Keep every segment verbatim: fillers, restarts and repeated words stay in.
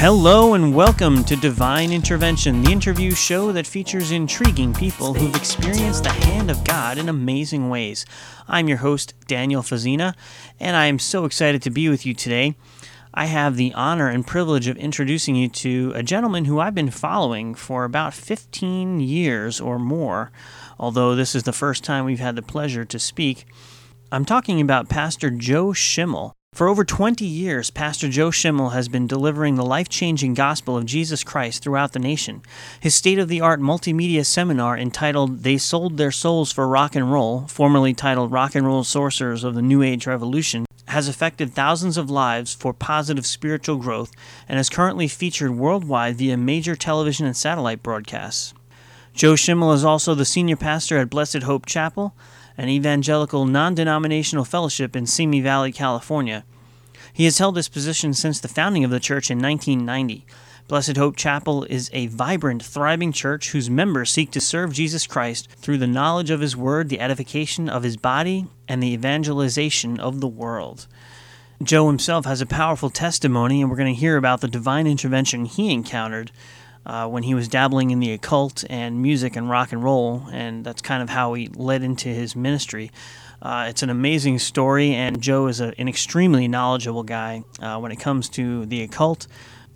Hello and welcome to Divine Intervention, the interview show that features intriguing people who've experienced the hand of God in amazing ways. I'm your host, Daniel Fazina, and I am so excited to be with you today. I have the honor and privilege of introducing you to a gentleman who I've been following for about fifteen years or more, although this is the first time we've had the pleasure to speak. I'm talking about Pastor Joe Schimmel. For over twenty years, Pastor Joe Schimmel has been delivering the life-changing gospel of Jesus Christ throughout the nation. His state-of-the-art multimedia seminar entitled They Sold Their Souls for Rock and Roll, formerly titled Rock and Roll Sorcerers of the New Age Revolution, has affected thousands of lives for positive spiritual growth and is currently featured worldwide via major television and satellite broadcasts. Joe Schimmel is also the senior pastor at Blessed Hope Chapel, an evangelical non-denominational fellowship in Simi Valley, California. He has held this position since the founding of the church in nineteen ninety. Blessed Hope Chapel is a vibrant, thriving church whose members seek to serve Jesus Christ through the knowledge of His Word, the edification of His body, and the evangelization of the world. Joe himself has a powerful testimony, and we're going to hear about the divine intervention he encountered Uh, when he was dabbling in the occult and music and rock and roll, and that's kind of how he led into his ministry. Uh, it's an amazing story, and Joe is a, an extremely knowledgeable guy uh, when it comes to the occult,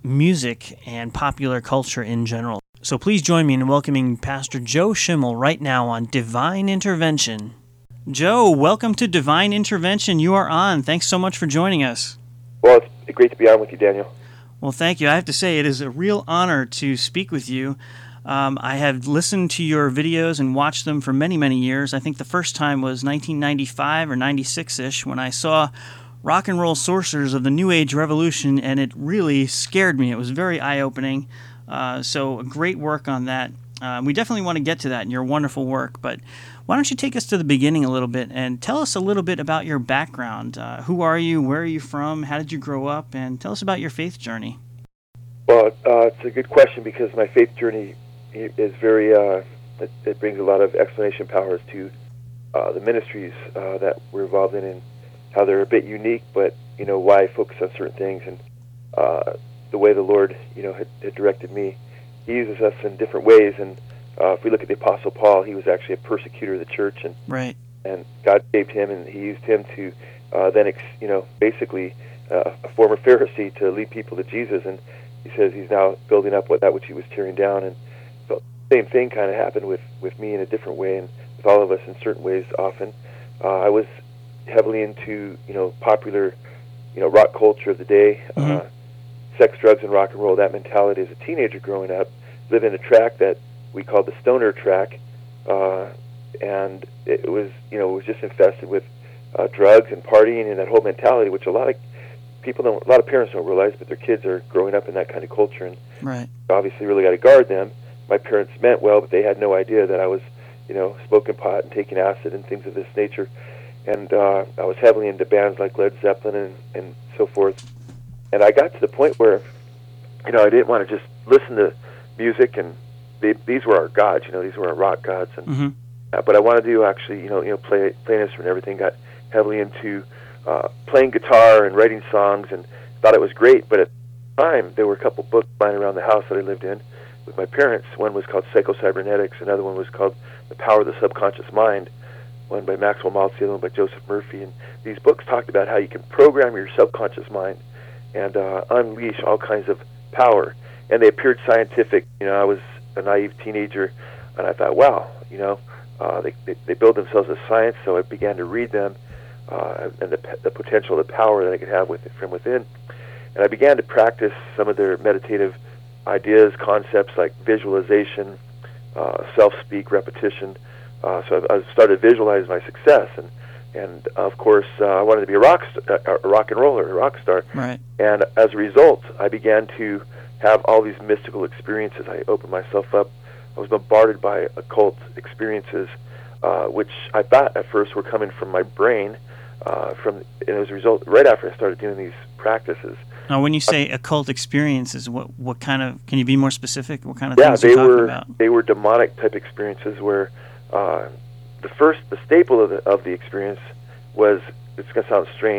music, and popular culture in general. So please join me in welcoming Pastor Joe Schimmel right now on Divine Intervention. Joe, welcome to Divine Intervention. You are on. Thanks so much for joining us. Well, it's great to be on with you, Daniel. Well, thank you. I have to say, it is a real honor to speak with you. Um, I have listened to your videos and watched them for many, many years. I think the first time was nineteen ninety-five or ninety-six-ish when I saw Rock and Roll Sorcerers of the New Age Revolution, and it really scared me. It was very eye-opening. Uh, so great work on that. Uh, we definitely want to get to that in your wonderful work, but why don't you take us to the beginning a little bit and tell us a little bit about your background. Uh, who are you? Where are you from? How did you grow up? And tell us about your faith journey. Well, uh, it's a good question because my faith journey is very, uh, it, it brings a lot of explanation powers to uh, the ministries uh, that we're involved in and how they're a bit unique, but, you know, why I focus on certain things and uh, the way the Lord, you know, had, had directed me. He uses us in different ways, and uh, if we look at the Apostle Paul, he was actually a persecutor of the church, and right. and God saved him, and He used him to uh, then, ex, you know, basically uh, a former Pharisee to lead people to Jesus, and he says he's now building up what that which he was tearing down, and so the same thing kind of happened with, with me in a different way, and with all of us in certain ways. Often, uh, I was heavily into, you know, popular, you know, rock culture of the day. Mm-hmm. Uh, sex, drugs, and rock and roll, that mentality as a teenager growing up, living in a track that we called the stoner track, uh, and it was, you know, it was just infested with uh, drugs and partying and that whole mentality, which a lot of people don't, a lot of parents don't realize, but their kids are growing up in that kind of culture, and right. obviously really got to guard them. My parents meant well, but they had no idea that I was, you know, smoking pot and taking acid and things of this nature, and uh, I was heavily into bands like Led Zeppelin and, and so forth. And I got to the point where, you know, I didn't want to just listen to music, and they, these were our gods, you know, these were our rock gods. And Mm-hmm. uh, but I wanted to actually, you know, you know, play play an instrument and everything. Got heavily into uh, playing guitar and writing songs, and thought it was great. But at the time, there were a couple books lying around the house that I lived in with my parents. One was called Psycho-Cybernetics. Another one was called The Power of the Subconscious Mind, one by Maxwell Maltz, the other one by Joseph Murphy. And these books talked about how you can program your subconscious mind and uh, unleash all kinds of power. And they appeared scientific. You know, I was a naive teenager, and I thought, wow, you know, uh, they, they they build themselves as science. So I began to read them uh, and the, the potential, the power that I could have with it from within. And I began to practice some of their meditative ideas, concepts like visualization, uh, self-speak, repetition. Uh, so I, I started to visualize my success, and and of course uh, I wanted to be a rock st- a rock and roller, a rock star. Right. And as a result, I began to have all these mystical experiences. I opened myself up. I was bombarded by occult experiences, uh, which I thought at first were coming from my brain. Uh, from and as a result, right after I started doing these practices. Now, when you say uh, occult experiences, what what kind of? Can you be more specific? What kind of yeah, things they are you talking were about? they were demonic type experiences where uh, the first the staple of the of the experience was, it's going to sound strange, but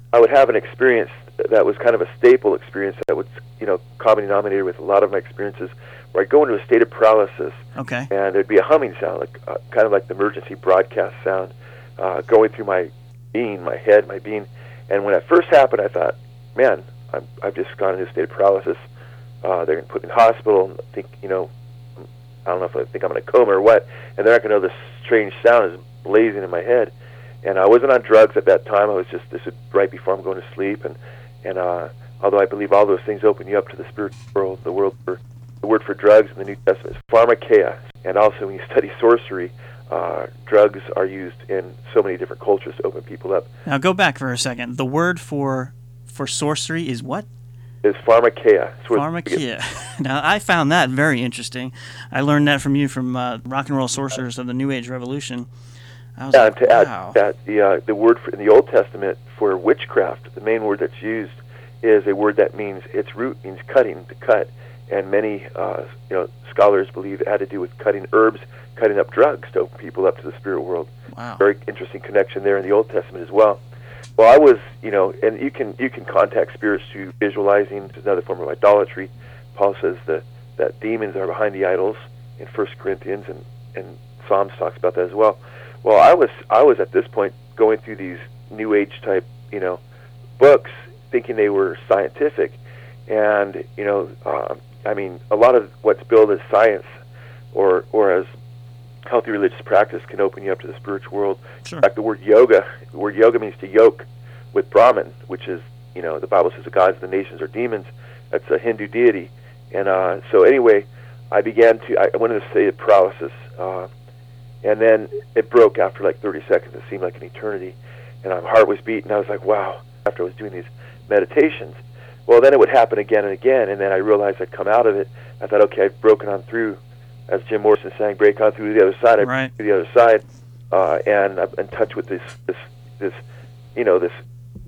I would have an experience that was kind of a staple experience that was, you know, common denominator with a lot of my experiences, where I'd go into a state of paralysis, Okay. and there'd be a humming sound, like uh, kind of like the emergency broadcast sound, uh, going through my being, my head, my being. And when that first happened, I thought, man, I'm, I've just gone into a state of paralysis. Uh, they're going to put me in the hospital and think, you know, I don't know if I think I'm in a coma or what, and they're not going to know this strange sound is blazing in my head. And I wasn't on drugs at that time. I was just, this was right before I'm going to sleep. And, and uh, although I believe all those things open you up to the spiritual world, the world for, the word for drugs in the New Testament is pharmakeia. And also when you study sorcery, uh, drugs are used in so many different cultures to open people up. Now go back for a second. The word for for sorcery is what? Is pharmakeia. Pharmakeia. Now, I found that very interesting. I learned that from you from uh, Rock and Roll Sorcerers of the New Age Revolution. I was yeah, like, and to wow. add that, the, uh, the word for, in the Old Testament for witchcraft, the main word that's used is a word that means, its root means cutting, to cut. And many uh, you know, scholars believe it had to do with cutting herbs, cutting up drugs to open people up to the spirit world. Wow. Very interesting connection there in the Old Testament as well. Well, I was, you know, and you can you can contact spirits through visualizing, which is another form of idolatry. Paul says that, that demons are behind the idols in First Corinthians, and, and Psalms talks about that as well. Well, I was I was at this point going through these New Age type, you know, books, thinking they were scientific, and you know, um, I mean, a lot of what's billed as science, or or as healthy religious practice, can open you up to the spiritual world. Sure. In fact, the word yoga, the word yoga means to yoke with Brahman, which is, you know, the Bible says the gods of the nations are demons. That's a Hindu deity. And uh, so anyway, I began to, I went into a state of paralysis, uh, and then it broke after like thirty seconds. It seemed like an eternity, and my heart was beating. I was like, wow, after I was doing these meditations. Well, then it would happen again and again, and then I realized I'd come out of it. I thought, okay, I've broken on through. As Jim Morrison sang, break on through the other side. I right. break through the other side, uh, and I'm in touch with this, this, this, you know, this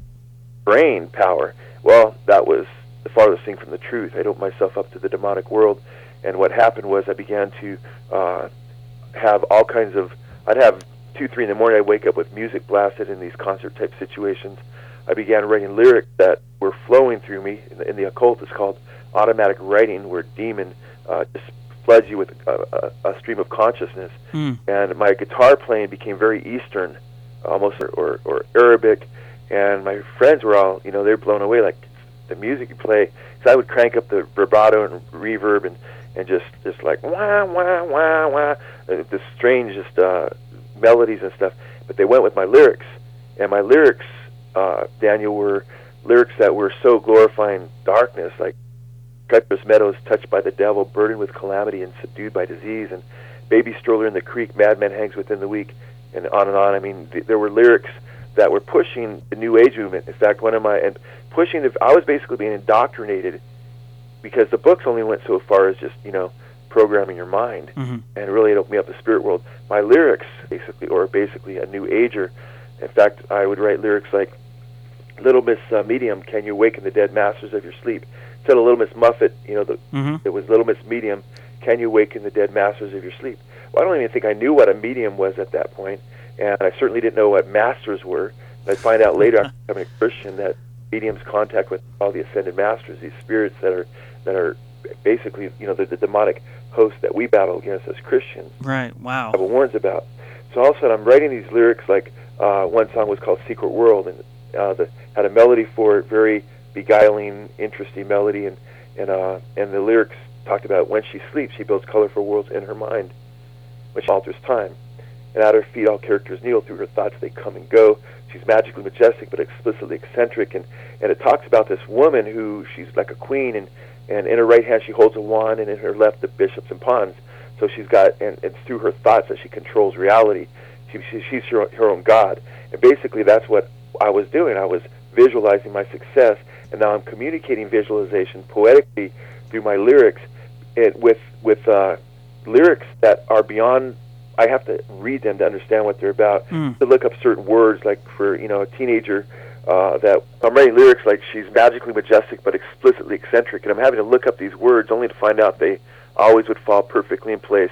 brain power. Well, that was the farthest thing from the truth. I'd opened myself up to the demonic world, and what happened was I began to uh, have all kinds of. I'd have two, three in the morning. I'd wake up with music blasted in these concert-type situations. I began writing lyrics that were flowing through me. In the, in the occult, it's called automatic writing, where demon uh, just floods you with a, a, a stream of consciousness. Mm. And my guitar playing became very Eastern, almost, or, or, or Arabic. And my friends were all, you know, they're blown away, like the music you play. So I would crank up the vibrato and reverb and, and just, just like wah, wah, wah, wah, uh, this strange just uh, melodies and stuff. But they went with my lyrics. And my lyrics, uh, Daniel, were lyrics that were so glorifying darkness, like treacherous meadows touched by the devil, burdened with calamity and subdued by disease, and baby stroller in the creek, madman hangs within the weak, and on and on. I mean, th- there were lyrics that were pushing the New Age movement. In fact, one of my, and pushing the, I was basically being indoctrinated, because the books only went so far as just, you know, programming your mind, mm-hmm. and really it opened me up the spirit world. My lyrics, basically, or basically a New Ager. In fact, I would write lyrics like, Little Miss uh, Medium, can you awaken the dead masters of your sleep? Instead of Little Miss Muffet, you know, the, mm-hmm. it was Little Miss Medium, can you awaken the dead masters of your sleep? Well, I don't even think I knew what a medium was at that point, and I certainly didn't know what masters were. I find out later, after becoming a Christian, that mediums contact with all the ascended masters, these spirits that are that are basically, you know, the, the demonic host that we battle against as Christians. Right. Wow. The Bible warns about. So all of a sudden, I'm writing these lyrics. Like uh, one song was called "Secret World," and uh, the, had a melody for it, very beguiling, interesting melody, and and uh, and the lyrics talked about when she sleeps, she builds colorful worlds in her mind, which alters time. And at her feet, all characters kneel. Through her thoughts, they come and go. She's magically majestic, but explicitly eccentric. And, and it talks about this woman who she's like a queen, and, and in her right hand she holds a wand, and in her left the bishops and pawns. So she's got, and it's through her thoughts that she controls reality. She, she, she's her, her own god. And basically, that's what I was doing. I was visualizing my success, and now I'm communicating visualization poetically through my lyrics, it, with with uh, lyrics that are beyond. I have to read them to understand what they're about. Mm. To look up certain words, like for you know a teenager, uh, that I'm writing lyrics like she's magically majestic but explicitly eccentric, and I'm having to look up these words only to find out they always would fall perfectly in place.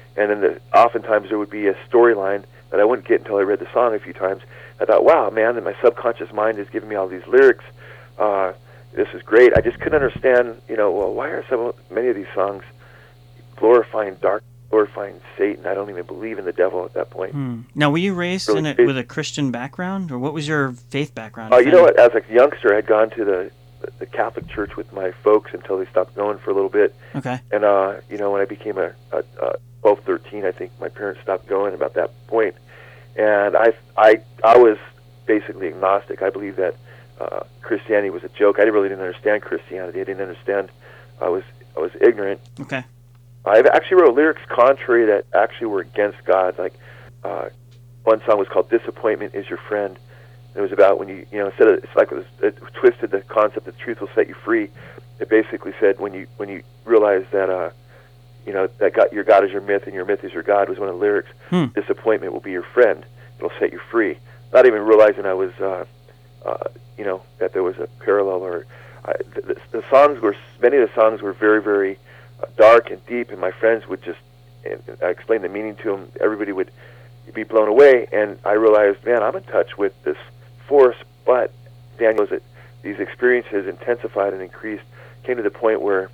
and then the, oftentimes there would be a storyline that I wouldn't get until I read the song a few times. I thought, wow, man, that my subconscious mind is giving me all these lyrics. Uh, this is great. I just couldn't understand, you know, well, why are so many of these songs glorifying dark, glorifying Satan? I don't even believe in the devil at that point. Hmm. Now, were you raised really in a, faith- with a Christian background, or what was your faith background? Uh, if you know any? what? As a youngster, I had gone to the the Catholic Church with my folks until they stopped going for a little bit. Okay. And, uh, you know, when I became a, a, a twelve, thirteen, I think my parents stopped going about that point. And I, I, I was basically agnostic. I believed that uh, Christianity was a joke. I really didn't understand Christianity. I didn't understand. I was, I was ignorant. Okay. I actually wrote lyrics contrary that actually were against God. Like uh, one song was called "Disappointment Is Your Friend." It was about when you, you know, instead of, it's like it, was, it twisted the concept that truth will set you free. It basically said when you when you realize that, uh, you know, that God, your God is your myth and your myth is your God, was one of the lyrics. Hmm. Disappointment will be your friend. It'll set you free. Not even realizing I was, uh, uh, you know, that there was a parallel. Or uh, the, the, the songs were, many of the songs were very, very uh, dark and deep, and my friends would just, and, and I explained the meaning to them. Everybody would be blown away, and I realized, man, I'm in touch with this force. But Daniel, as it, these experiences intensified and increased, came to the point where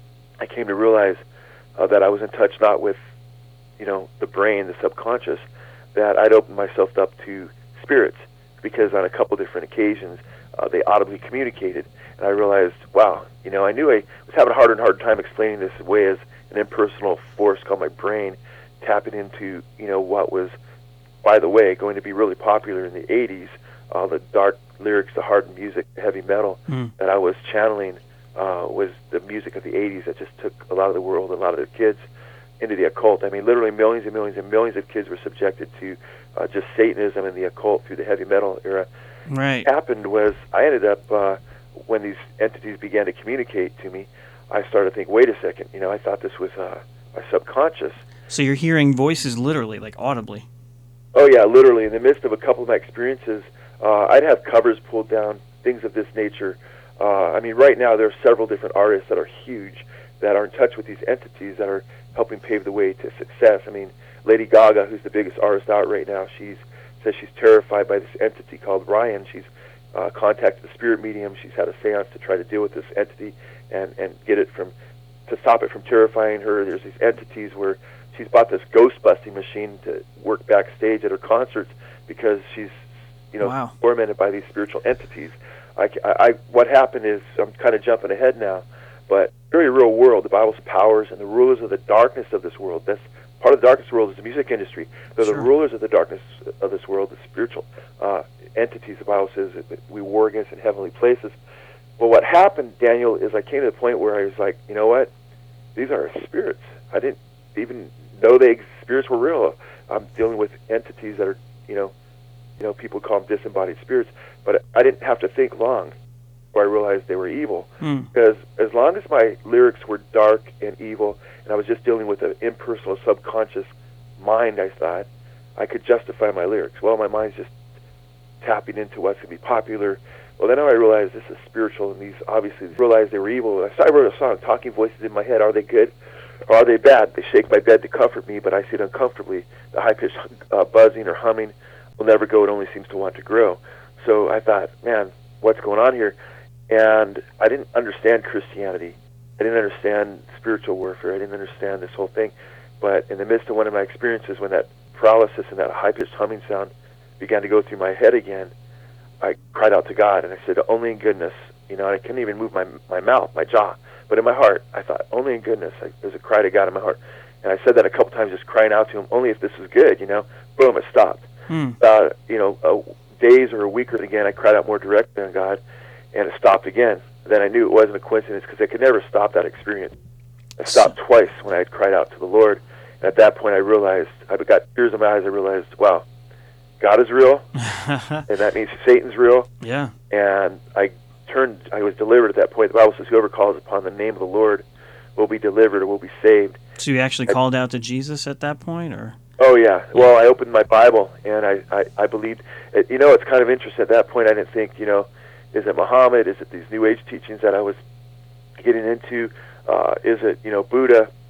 I came to realize uh, that I was in touch not with, you know, the brain, the subconscious, that I'd opened myself up to spirits, because on a couple different occasions uh, they audibly communicated, and I realized, wow, you know, I knew I was having a harder and harder time explaining this away as an impersonal force called my brain, tapping into, you know, what was, by the way, going to be really popular in the eighties, all the dark lyrics, the hard music, the heavy metal Mm. that I was channeling uh, was the music of the eighties that just took a lot of the world, a lot of the kids into the occult. I mean, literally millions and millions and millions of kids were subjected to uh, just Satanism and the occult through the heavy metal era. Right. What happened was I ended up, uh, when these entities began to communicate to me, I started to think, wait a second, you know, I thought this was uh, my subconscious. So you're hearing voices literally, like audibly. Oh, yeah, literally. In the midst of a couple of my experiences, uh, I'd have covers pulled down, things of this nature. Uh, I mean, right now there are several different artists that are huge that are in touch with these entities that are helping pave the way to success. I mean, Lady Gaga, who's the biggest artist out right now, she's says she's terrified by this entity called Ryan. She's uh, contacted the spirit medium. She's had a seance to try to deal with this entity and, and get it from, to stop it from terrifying her. There's these entities where she's bought this ghost busting machine to work backstage at her concerts because she's, you know, Wow. tormented by these spiritual entities. I, I, what happened is, I'm kind of jumping ahead now, but very real world, the Bible's powers and the rulers of the darkness of this world. That's part of the darkness world is the music industry. They're Sure. the rulers of the darkness of this world, the spiritual uh, entities. The Bible says that we war against in heavenly places. But what happened, Daniel, is I came to the point where I was like, you know what? These are spirits. I didn't even know they spirits were real. I'm dealing with entities that are, you know, you know, people call them disembodied spirits. But I didn't have to think long before I realized they were evil. Hmm. Because as long as my lyrics were dark and evil, and I was just dealing with an impersonal, subconscious mind, I thought, I could justify my lyrics. Well, my mind's just tapping into what's going to be popular. Well, then I realized this is spiritual, and these obviously realized they were evil. So I wrote a song, Talking Voices in My Head. Are they good or are they bad? They shake my bed to comfort me, but I sit uncomfortably. The high-pitched uh, buzzing or humming will never go. It only seems to want to grow. So I thought, man, what's going on here? And I didn't understand Christianity. I didn't understand spiritual warfare. I didn't understand this whole thing. But in the midst of one of my experiences, when that paralysis and that high-pitched humming sound began to go through my head again, I cried out to God, and I said, only in goodness. You know, I couldn't even move my my mouth, my jaw. But in my heart, I thought, only in goodness. I, there's a cry to God in my heart. And I said that a couple times, just crying out to him, only if this is good, you know. Boom, it stopped. Hmm. Uh, you know, uh, days or a week or again, I cried out more directly on God, and it stopped again. Then I knew it wasn't a coincidence because I could never stop that experience. I stopped twice when I had cried out to the Lord. And at that point, I realized, I got tears in my eyes. I realized, wow, God is real, and that means Satan's real. Yeah. And I turned, I was delivered at that point. The Bible says, whoever calls upon the name of the Lord will be delivered or will be saved. So you actually I, called out to Jesus at that point, or? Oh, yeah. Well, I opened my Bible, and I, I, I believed, it, you know, it's kind of interesting. At that point, I didn't think, you know, is it Muhammad? Is it these New Age teachings that I was getting into? Uh, is it, you know, Buddha?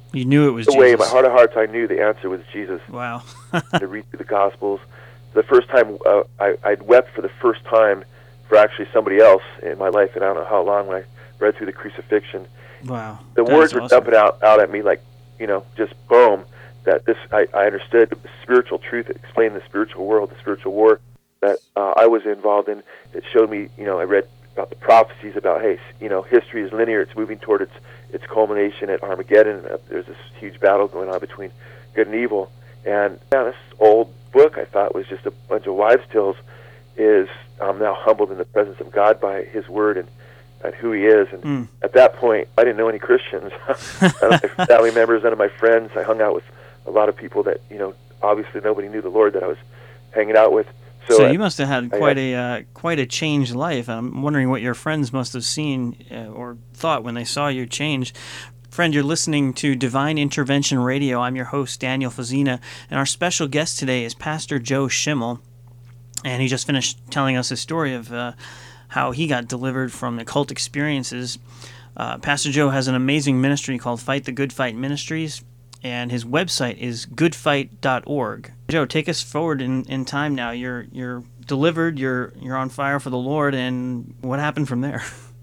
You knew it was the Jesus. way, in my heart of hearts, I knew the answer was Jesus. Wow. To read through the Gospels. The first time, uh, I, I'd wept for the first time for actually somebody else in my life, and I don't know how long, when I read through the crucifixion. Wow. The That words is were awesome. dumping out, out at me like, you know, just boom, that this, I, I understood the spiritual truth. It explained the spiritual world, the spiritual war that uh, I was involved in. It showed me, you know, I read about the prophecies about, hey, you know, history is linear. It's moving toward its its culmination at Armageddon. Uh, there's this huge battle going on between good and evil. And yeah, this old book I thought was just a bunch of wives' tales is I'm now humbled in the presence of God by His Word and, and who He is. And Mm. at that point, I didn't know any Christians. None of my family members, none of my friends. I hung out with a lot of people that, you know, obviously nobody knew the Lord that I was hanging out with. So, So uh, you must have had I quite had- a uh, quite a changed life. I'm wondering what your friends must have seen uh, or thought when they saw you change. Friend, you're listening to Divine Intervention Radio. I'm your host, Daniel Fazina, and our special guest today is Pastor Joe Schimmel, and he just finished telling us his story of uh, how he got delivered from occult experiences. Uh, Pastor Joe has an amazing ministry called Fight the Good Fight Ministries, and his website is good fight dot org. Joe, take us forward in, in time now. You're you're delivered, you're you're on fire for the Lord, and what happened from there?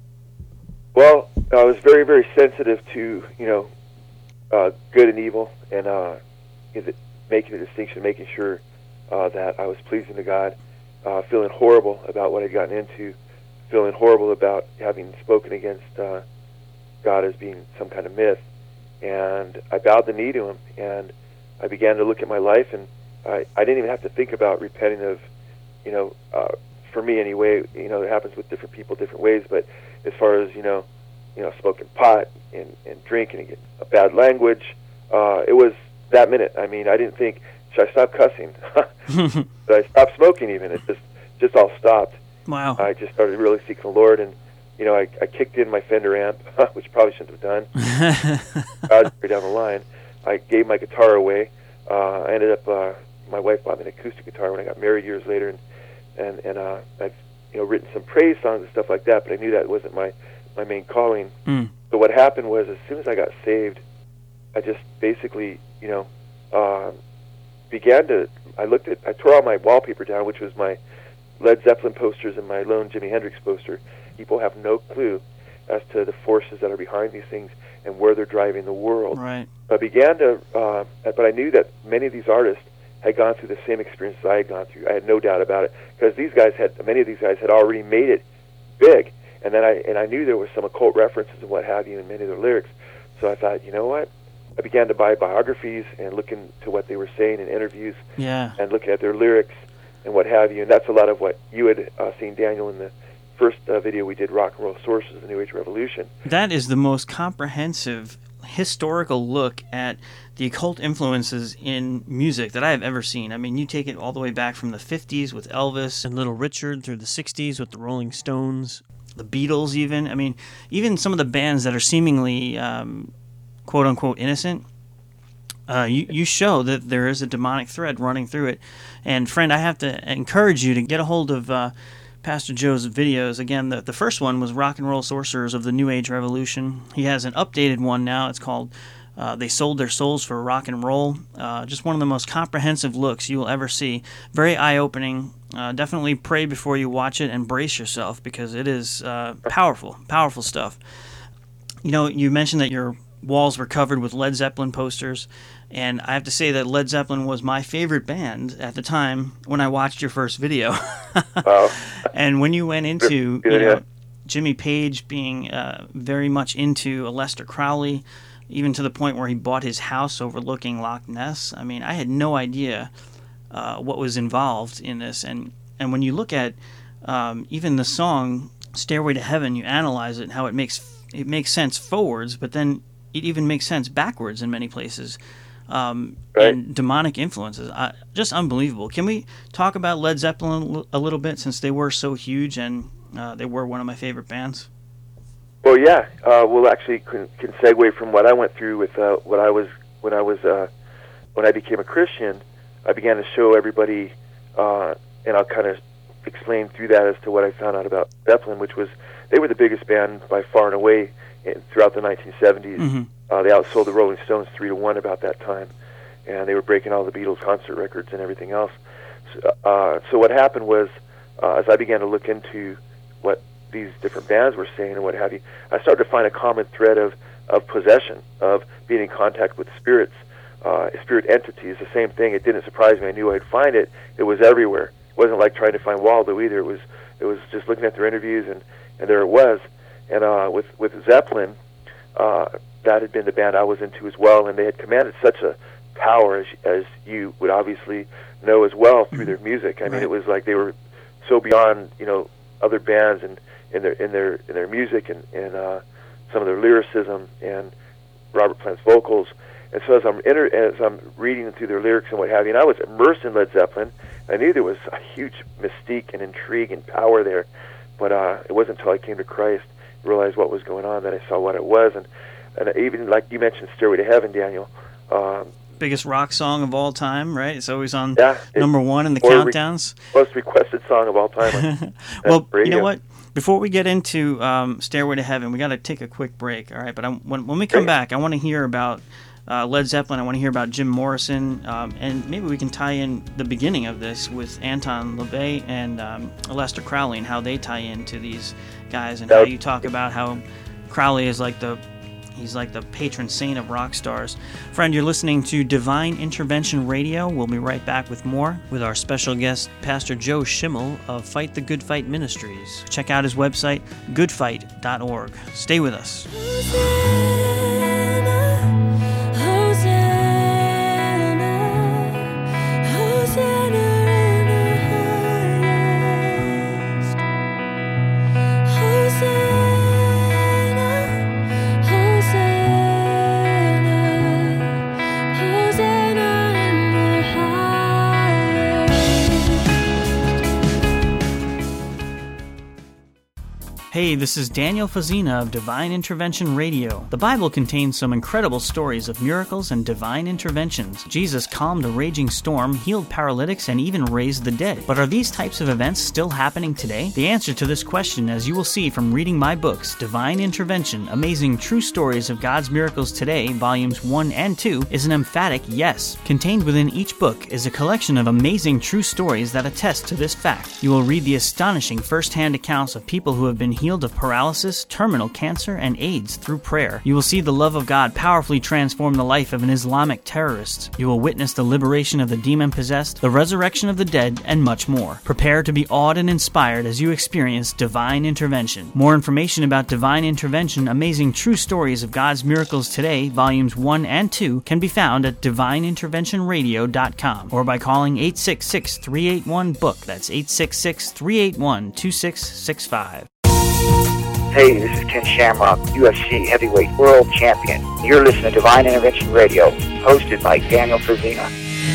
Well, I was very, very sensitive to, you know, uh, good and evil, and uh, is it making a distinction, making sure uh, that I was pleasing to God, uh, feeling horrible about what I'd gotten into, feeling horrible about having spoken against uh, God as being some kind of myth. And I bowed the knee to Him, and I began to look at my life, and I, I didn't even have to think about repenting of, you know, uh, for me anyway, you know, it happens with different people different ways, but as far as, you know, you know, smoking pot and, and drinking and getting a bad language, uh, it was that minute. I mean, I didn't think, should I stop cussing? But I stopped smoking even. It just, just all stopped. Wow. I just started really seeking the Lord, and, you know, I, I kicked in my Fender amp, which probably shouldn't have done. I was way down the line. I gave my guitar away. Uh, I ended up, uh, my wife bought me an acoustic guitar when I got married years later, and, and, and uh, I've, you know, written some praise songs and stuff like that, but I knew that wasn't my, my main calling. Mm. So what happened was, as soon as I got saved, I just basically, you know, uh, began to, I looked at, I tore all my wallpaper down, which was my Led Zeppelin posters and my lone Jimi Hendrix poster. People have no clue as to the forces that are behind these things and where they're driving the world. Right. So I began to, uh, but I knew that many of these artists had gone through the same experience I had gone through. I had no doubt about it, because these guys had, many of these guys had already made it big, and then I and I knew there were some occult references and what have you in many of their lyrics. So I thought, you know what? I began to buy biographies and look into what they were saying in interviews, Yeah. and looking at their lyrics and what have you. And that's a lot of what you had uh, seen, Daniel, in the first uh, video we did, Rock and Roll Sources, the New Age Revolution. That is the most comprehensive historical look at the occult influences in music that I have ever seen. I mean, you take it all the way back from the fifties with Elvis and Little Richard through the sixties with the Rolling Stones, the Beatles even. I mean, even some of the bands that are seemingly um, quote-unquote innocent, uh, you, you show that there is a demonic thread running through it. And friend, I have to encourage you to get a hold of uh, Pastor Joe's videos. Again, the, the first one was Rock and Roll Sorcerers of the New Age Revolution. He has an updated one now. It's called uh, They Sold Their Souls for Rock and Roll. Uh, just one of the most comprehensive looks you will ever see. Very eye-opening. Uh, definitely pray before you watch it and brace yourself, because it is uh, powerful, powerful stuff. You know, you mentioned that your walls were covered with Led Zeppelin posters, and I have to say that Led Zeppelin was my favorite band at the time when I watched your first video. Wow. And when you went into, Good you know, idea. Jimmy Page being uh, very much into Aleister Crowley, even to the point where he bought his house overlooking Loch Ness. I mean, I had no idea uh, what was involved in this. And, and when you look at um, even the song Stairway to Heaven, you analyze it and how it makes it makes sense forwards, but then it even makes sense backwards in many places. Um, Right. And demonic influences, uh, just unbelievable. Can we talk about Led Zeppelin a little bit, since they were so huge and uh, they were one of my favorite bands? Well, yeah. Uh, we'll actually can, can segue from what I went through with uh, what I was when I was uh, when I became a Christian. I began to show everybody, uh, and I'll kind of explain through that as to what I found out about Zeppelin, which was they were the biggest band by far and away in, throughout the nineteen seventies. Mm-hmm. Uh, they outsold the Rolling Stones three to one about that time, and they were breaking all the Beatles concert records and everything else. So, uh, so what happened was, uh, as I began to look into what these different bands were saying and what have you, I started to find a common thread of, of possession, of being in contact with spirits, uh, spirit entities. The same thing. It didn't surprise me. I knew I'd find it. It was everywhere. It wasn't like trying to find Waldo either. It was it was just looking at their interviews, and, and there it was. And uh, with with Zeppelin, uh, that had been the band I was into as well, and they had commanded such a power, as, as you would obviously know as well through their music. I mean, Right. it was like they were so beyond, you know, other bands and in their in their in their music and, and uh, some of their lyricism and Robert Plant's vocals. And so as I'm inter- as I'm reading through their lyrics and what have you, and I was immersed in Led Zeppelin. I knew there was a huge mystique and intrigue and power there, but uh, it wasn't until I came to Christ, realized what was going on, that I saw what it was. And and even like you mentioned, "Stairway to Heaven," Daniel. Um, Biggest rock song of all time, right? It's always on yeah, it, number one in the or countdowns. Re- most requested song of all time. On, Well, radio. you know what? Before we get into um, "Stairway to Heaven," we got to take a quick break, all right? But I'm, when when we come Great. back, I want to hear about uh, Led Zeppelin. I want to hear about Jim Morrison, um, and maybe we can tie in the beginning of this with Anton LaVey and um, Aleister Crowley and how they tie into these guys, and That how would- you talk about how Crowley is like the He's like the patron saint of rock stars. Friend, you're listening to Divine Intervention Radio. We'll be right back with more with our special guest, Pastor Joe Schimmel of Fight the Good Fight Ministries. Check out his website, good fight dot org. Stay with us. Hey, this is Daniel Fazina of Divine Intervention Radio. The Bible contains some incredible stories of miracles and divine interventions. Jesus calmed a raging storm, healed paralytics, and even raised the dead. But are these types of events still happening today? The answer to this question, as you will see from reading my books, Divine Intervention, Amazing True Stories of God's Miracles Today, Volumes one and two, is an emphatic yes. Contained within each book is a collection of amazing true stories that attest to this fact. You will read the astonishing first-hand accounts of people who have been healed of paralysis, terminal cancer, and AIDS through prayer. You will see the love of God powerfully transform the life of an Islamic terrorist. You will witness the liberation of the demon-possessed, the resurrection of the dead, and much more. Prepare to be awed and inspired as you experience divine intervention. More information about divine intervention, Amazing True Stories of God's Miracles Today, Volumes one and two, can be found at divine intervention radio dot com or by calling eight six six, three eight one, B O O K. That's eight six six, three eight one, two six six five. Hey, this is Ken Shamrock, U F C Heavyweight World Champion. You're listening to Divine Intervention Radio, hosted by Daniel Fazina.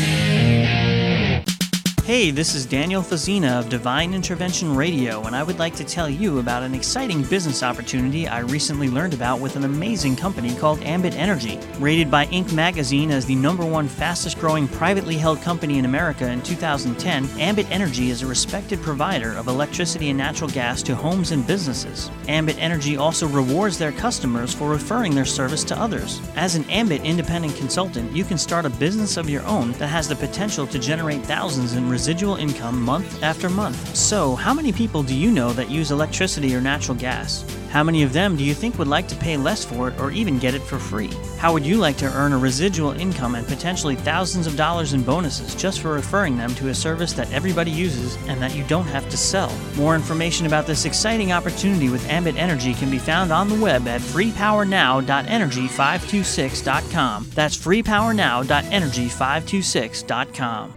Hey, this is Daniel Fazina of Divine Intervention Radio, and I would like to tell you about an exciting business opportunity I recently learned about with an amazing company called Ambit Energy. Rated by Inc magazine as the number one fastest growing privately held company in America in two thousand ten, Ambit Energy is a respected provider of electricity and natural gas to homes and businesses. Ambit Energy also rewards their customers for referring their service to others. As an Ambit independent consultant, you can start a business of your own that has the potential to generate thousands in residual income month after month. So, how many people do you know that use electricity or natural gas? How many of them do you think would like to pay less for it or even get it for free? How would you like to earn a residual income and potentially thousands of dollars in bonuses just for referring them to a service that everybody uses and that you don't have to sell? More information about this exciting opportunity with Ambit Energy can be found on the web at free power now dot energy five two six dot com. That's free power now dot energy five two six dot com.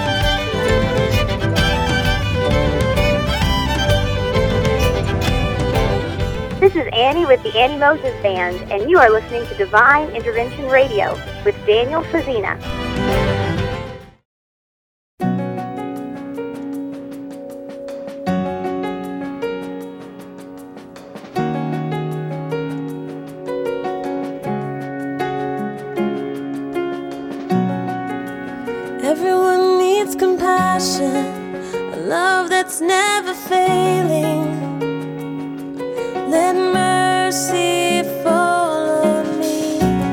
This is Annie with the Annie Moses Band, and you are listening to Divine Intervention Radio with Daniel Fazina. Everyone needs compassion, a love that's never failing. Let mercy fall on me.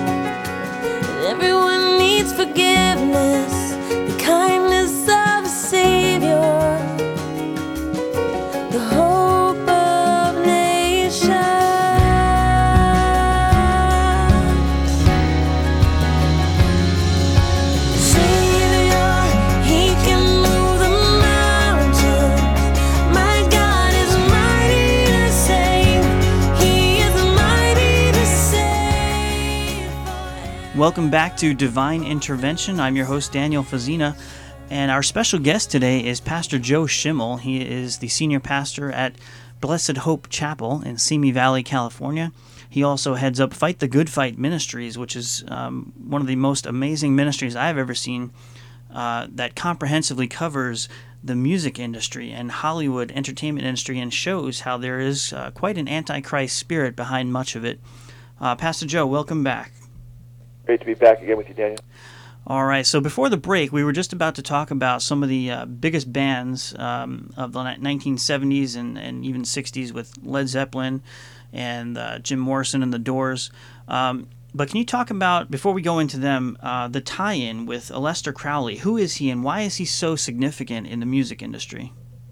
Welcome back to Divine Intervention. I'm your host, Daniel Fazina, and our special guest today is Pastor Joe Schimmel. He is the senior pastor at Blessed Hope Chapel in Simi Valley, California. He also heads up Fight the Good Fight Ministries, which is um, one of the most amazing ministries I've ever seen uh, that comprehensively covers the music industry and Hollywood entertainment industry and shows how there is uh, quite an antichrist spirit behind much of it. Uh, Pastor Joe, welcome back. Great to be back again with you, Daniel. All right, so before the break, we were just about to talk about some of the uh, biggest bands um, of the nineteen seventies and, and even sixties with Led Zeppelin and uh, Jim Morrison and The Doors. Um, but can you talk about, before we go into them, uh, the tie-in with Aleister Crowley? Who is he and why is he so significant in the music industry?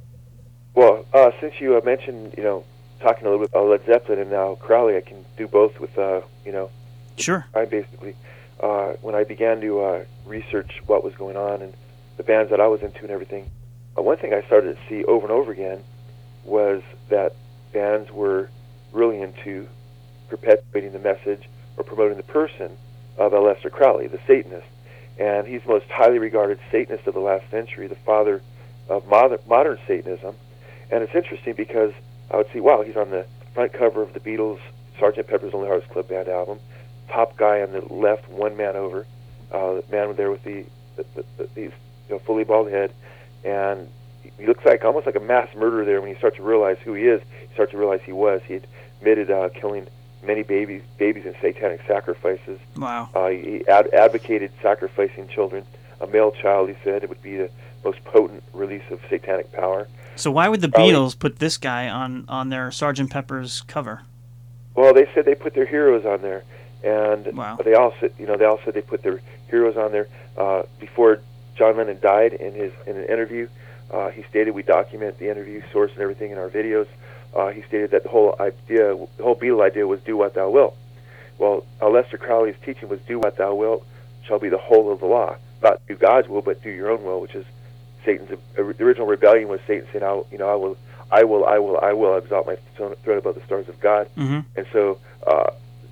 Well, uh, since you uh, mentioned, you know, talking a little bit about Led Zeppelin and now Crowley, I can do both with, uh, you know, Sure. I basically, uh, when I began to uh, research what was going on and the bands that I was into and everything, uh, one thing I started to see over and over again was that bands were really into perpetuating the message or promoting the person of Aleister Crowley, the Satanist. And he's the most highly regarded Satanist of the last century, the father of modern, modern Satanism. And it's interesting because I would see, wow, he's on the front cover of the Beatles' Sergeant Pepper's Lonely Hearts Club Band album, top guy on the left, one man over, uh, the man there with the, the, the, the these, you know, fully bald head, and he looks like almost like a mass murderer there. When you start to realize who he is, you start to realize he was. He had admitted uh, killing many babies, babies in satanic sacrifices. Wow. Uh, he ad- advocated sacrificing children. A male child, he said, it would be the most potent release of satanic power. So why would the Crowley, Beatles put this guy on, on their Sergeant Pepper's cover? Well, they said they put their heroes on there. And wow. they all said, you know, they all said they put their heroes on there. Uh, before John Lennon died, in his in an interview, uh, he stated, we document the interview source and everything in our videos. Uh, he stated that the whole idea, the whole Beatle idea, was do what thou wilt. Well, Aleister Crowley's teaching was do what thou wilt shall be the whole of the law. Not do God's will, but do your own will, which is Satan's. Uh, the original rebellion was Satan saying, I, you know, I will, I will, I will, I will exalt my throne above the stars of God. Mm-hmm. And so. Uh,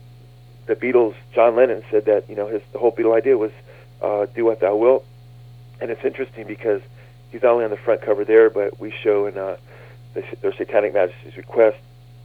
The Beatles, John Lennon said that, you know, his the whole Beatle idea was uh, do what thou wilt. And it's interesting because he's not only on the front cover there, but we show in uh, the, their Satanic Majesty's Request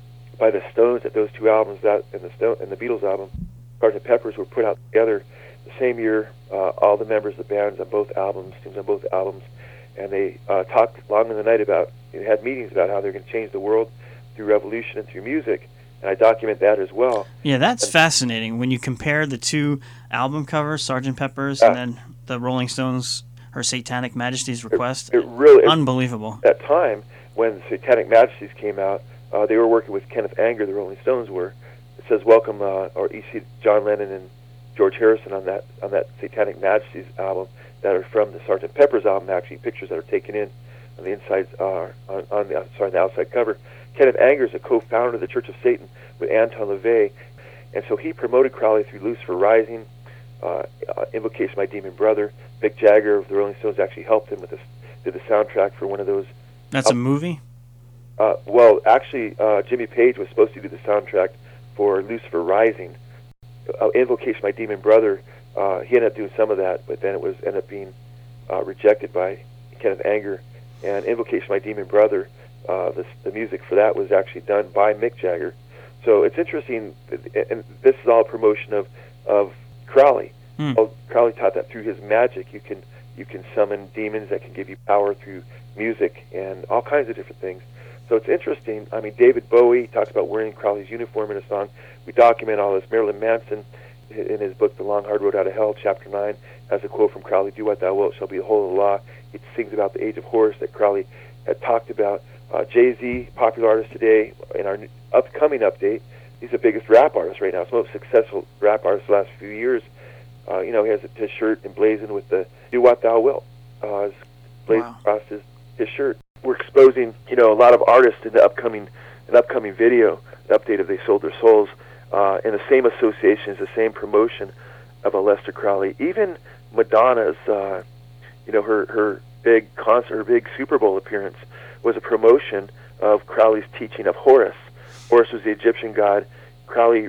by the Stones that those two albums, that and the Stone and the Beatles album, Sergeant Pepper's, were put out together the same year. Uh, all the members of the bands on both albums, teams on both albums, and they uh, talked long in the night about, they had meetings about how they're going to change the world through revolution and through music. And I document that as well. Yeah, that's and, fascinating. When you compare the two album covers, Sergeant Pepper's, uh, and then the Rolling Stones, Her Satanic Majesty's Request, it, it really unbelievable. At that time, when the Satanic Majesties came out, uh, they were working with Kenneth Anger, the Rolling Stones were. It says, welcome, uh, or you see John Lennon and George Harrison on that on that Satanic Majesties album that are from the Sergeant Pepper's album, actually, pictures that are taken in on the inside, uh, on, on the, sorry, on the outside cover. Kenneth Anger is a co-founder of the Church of Satan with Anton LaVey, and so he promoted Crowley through Lucifer Rising, uh, uh, Invocation of My Demon Brother. Mick Jagger of the Rolling Stones actually helped him with this, did the soundtrack for one of those. That's uh, a movie? Uh, well, actually, uh, Jimmy Page was supposed to do the soundtrack for Lucifer Rising. Uh, Invocation of My Demon Brother, uh, he ended up doing some of that, but then it was ended up being uh, rejected by Kenneth Anger. And Invocation of My Demon Brother, Uh, the, the music for that was actually done by Mick Jagger. So it's interesting, and this is all a promotion of, of Crowley. Hmm. Well, Crowley taught that through his magic, you can you can summon demons that can give you power through music and all kinds of different things. So it's interesting. I mean, David Bowie talks about wearing Crowley's uniform in a song. We document all this. Marilyn Manson, in his book, The Long Hard Road Out of Hell, Chapter nine, has a quote from Crowley, do what thou wilt shall be the whole of the law. He sings about the age of Horus that Crowley had talked about. Uh, Jay-Z, popular artist today, in our upcoming update, he's the biggest rap artist right now. He's the most successful rap artist the last few years. Uh, you know, he has his shirt emblazoned with the "Do What Thou Wilt" uh, blazoned wow. across his, his shirt. We're exposing, you know, a lot of artists in the upcoming, an upcoming video, the update of They Sold Their Souls, uh, in the same associations, the same promotion of Aleister Crowley. Even Madonna's, uh, you know, her her big concert, her big Super Bowl appearance was a promotion of Crowley's teaching of Horus. Horus was the Egyptian god. Crowley wrote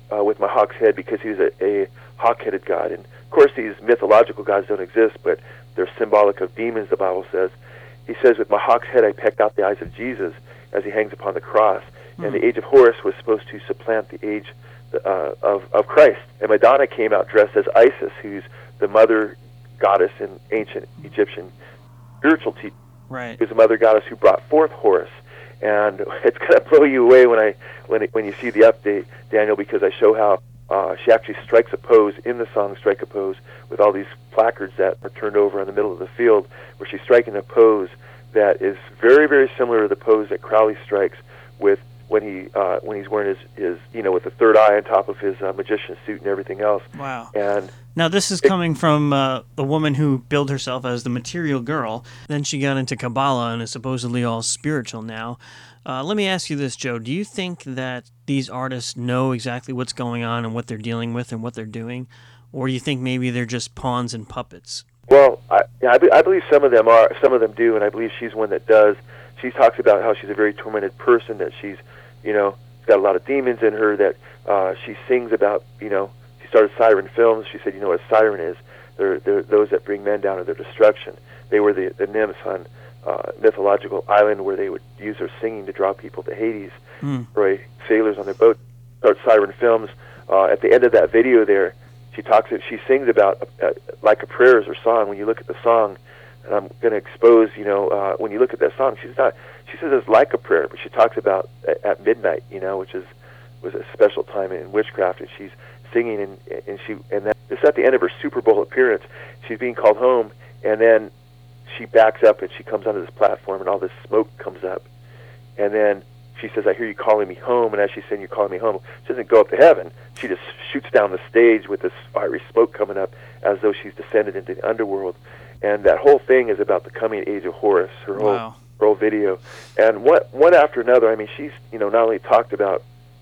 uh, with my hawk's head because he was a, a hawk-headed god. And of course, these mythological gods don't exist, but they're symbolic of demons, the Bible says. He says, with my hawk's head I pecked out the eyes of Jesus as he hangs upon the cross. Mm. And the age of Horus was supposed to supplant the age uh, of, of Christ. And Madonna came out dressed as Isis, who's the mother goddess in ancient Egyptian spiritual teaching. Right. She was the mother goddess who brought forth Horus. And it's going to blow you away when I when it, when you see the update, Daniel, because I show how uh, she actually strikes a pose in the song Strike a Pose with all these placards that are turned over in the middle of the field, where she's striking a pose that is very, very similar to the pose that Crowley strikes with when he uh, when he's wearing his, his you know with the third eye on top of his uh, magician suit and everything else. Wow. And now this is coming from uh, a woman who billed herself as the material girl. Then she got into Kabbalah and is supposedly all spiritual now. Uh, let me ask you this, Joe. Do you think that these artists know exactly what's going on and what they're dealing with and what they're doing? Or do you think maybe they're just pawns and puppets? Well, I, yeah, I, be, I believe some of them are, some of them do, and I believe she's one that does. She talks about how she's a very tormented person, that she's, you know, got a lot of demons in her, that uh, she sings about, you know, she started Siren Films. She said, you know what a siren is? They're, they're those that bring men down to their destruction. They were the, the nymphs on uh, mythological island where they would use their singing to draw people to Hades. Mm. Right, sailors on their boat start Siren Films. Uh, at the end of that video there, she talks. She sings about uh, Like a Prayer is her song. When you look at the song, and I'm going to expose, you know, uh, when you look at that song, she's not. She says it's like a prayer, but she talks about at, at midnight, you know, which is was a special time in witchcraft, and she's singing, and and she and that it's at the end of her Super Bowl appearance. She's being called home, and then she backs up and she comes onto this platform, and all this smoke comes up, and then she says, I hear you calling me home. And as she's saying, you're calling me home, she doesn't go up to heaven. She just shoots down the stage with this fiery smoke coming up as though she's descended into the underworld. And that whole thing is about the coming age of Horus, her whole, wow. her whole video. And what, one after another, I mean, she's, you know, not only talked about,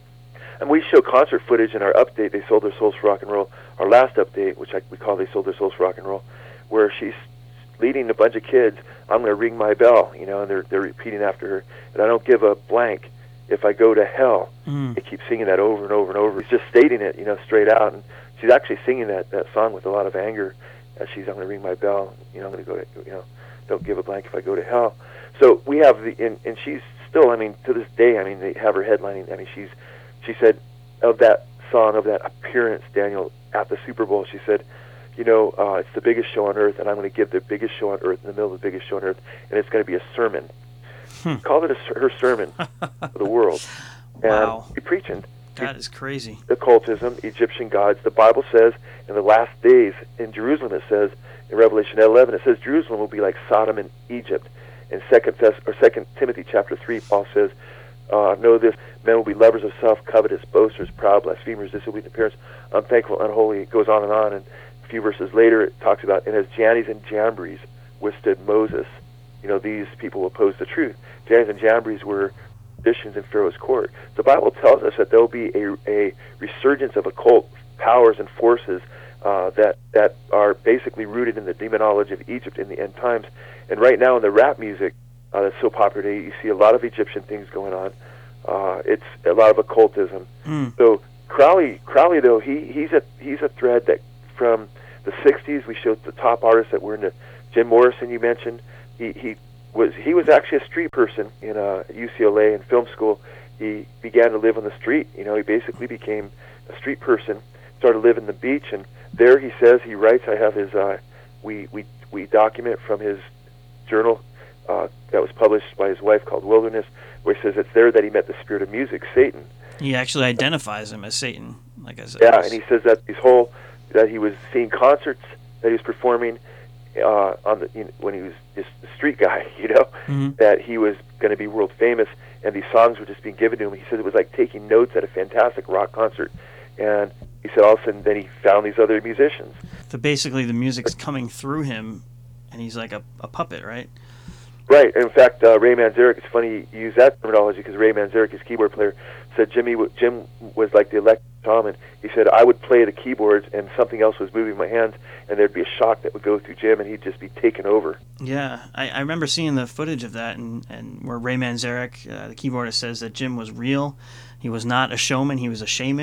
and we show concert footage in our update, They Sold Their Souls for Rock and Roll, our last update, which I, we call They Sold Their Souls for Rock and Roll, where she's leading a bunch of kids, I'm going to ring my bell, you know, and they're they're repeating after her, and I don't give a blank if I go to hell. Mm. They keep singing that over and over and over. She's just stating it, you know, straight out, and she's actually singing that, that song with a lot of anger as she's, I'm going to ring my bell, you know, I'm going to go to, you know, don't give a blank if I go to hell. So we have the, and, and she's still, I mean, to this day, I mean, they have her headlining, I mean, she's, she said of that song, of that appearance, Daniel, at the Super Bowl, she said, you know, uh, it's the biggest show on earth, and I'm going to give the biggest show on earth in the middle of the biggest show on earth, and it's going to be a sermon. Hmm. Called it a, her sermon for the world. And wow. She preaching. That is crazy. Occultism, Egyptian gods. The Bible says in the last days in Jerusalem, it says in Revelation eleven, it says Jerusalem will be like Sodom and Egypt. In Second Thess- or Second Timothy chapter three, Paul says, uh, know this, men will be lovers of self, covetous, boasters, proud, blasphemers, disobedient parents, unthankful, unholy. It goes on and on. And a few verses later, it talks about, and as Jannes and Jambres withstood Moses, you know, these people opposed the truth. Jannes and Jambres were magicians in Pharaoh's court. The Bible tells us that there will be a, a resurgence of occult powers and forces uh, that that are basically rooted in the demonology of Egypt in the end times. And right now in the rap music uh, that's so popular today, you see a lot of Egyptian things going on. Uh, it's a lot of occultism. Mm. So Crowley, Crowley though, he he's a he's a thread that from the sixties we showed the top artists that were into. Jim Morrison, you mentioned, he he. was he was actually a street person in uh, U C L A and film school. He began to live on the street. You know, he basically became a street person, started living on the beach, and there he says, he writes, I have his, uh, we, we, we document from his journal uh, that was published by his wife called Wilderness, where he says it's there that he met the spirit of music, Satan. He actually identifies him as Satan, like I said. Yeah, and he says that these whole, that he was seeing concerts that he was performing, Uh, on the you know, when he was just a street guy, you know, mm-hmm. that he was going to be world famous, and these songs were just being given to him. He said it was like taking notes at a fantastic rock concert, and he said all of a sudden then he found these other musicians. So basically, the music's coming through him, and he's like a, a puppet, right? Right. In fact, uh, Ray Manzarek, it's funny you use that terminology because Ray Manzarek, his keyboard player, said Jimmy Jim was like the electric shaman. He said I would play the keyboards and something else was moving my hands, and there'd be a shock that would go through Jim, and he'd just be taken over. Yeah, I, I remember seeing the footage of that, and, and where Ray Manzarek, uh, the keyboardist, says that Jim was real. He was not a showman; he was a shaman.